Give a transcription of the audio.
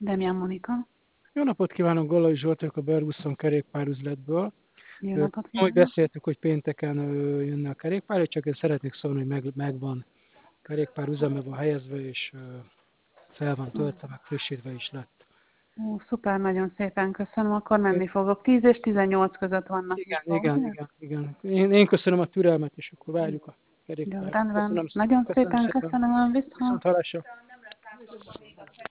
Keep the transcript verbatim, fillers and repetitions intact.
Demián Monika. Jó napot kívánok, Gollai Zsolt vagyok a Berbuszon kerékpárüzletből. Jó Ö, napot Úgy kívánok. beszéltük, hogy pénteken ö, jönne a kerékpár, csak én szeretnék szólni, hogy meg, megvan kerékpár üzembe van helyezve, és ö, fel van töltve, meg frissítve is lett. Ó, szuper, nagyon szépen köszönöm, akkor É, menni fogok. tíz és tizennyolc között vannak Igen, nyitva, igen, ugye? igen, igen. Én, én köszönöm a türelmet, és akkor várjuk a Jó, kerékpárt. rendben. Köszönöm, Nagyon köszönöm szépen szépen. köszönöm, Viszont viszont. hallásra.